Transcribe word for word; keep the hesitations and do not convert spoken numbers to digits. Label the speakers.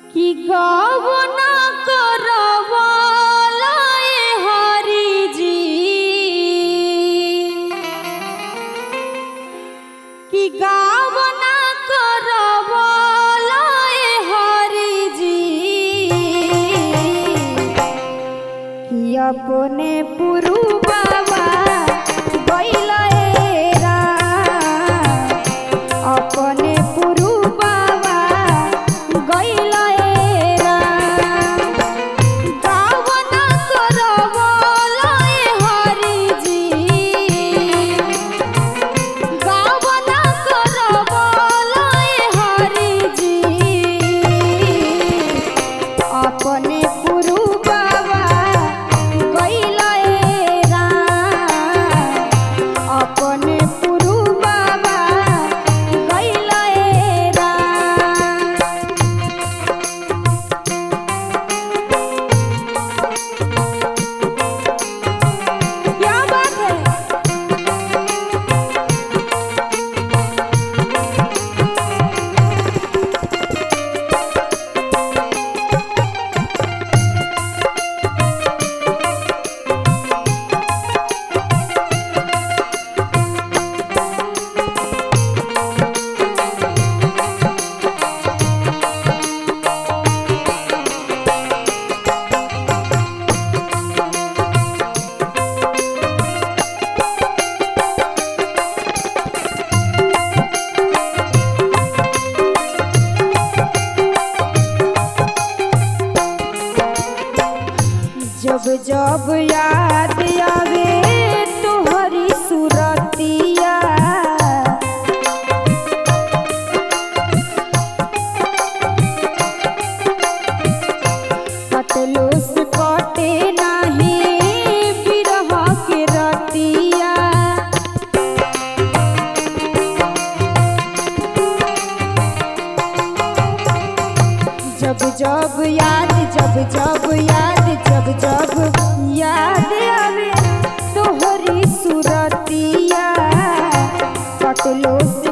Speaker 1: कि गावना करवाला ए हरि जी कि गावना करवाला ए हरि जी कि अपने पुरु बाबा गइला ए राम अपने पुरु बाबा गइला ए राम गावना करवाला ए हरि जी गावना करवाला ए हरि जी अपने पुरु बाबा गइला ए राम अपने पुरु बाबा गइला ए राम। क्या बात है। जब जब याद आवे तोहरी सूरतिया कटलो से कटे नाही बिरह के रतिया जब जब याद जब जब याद जब जब याद आवे तोहरी सूरतिया कटलो से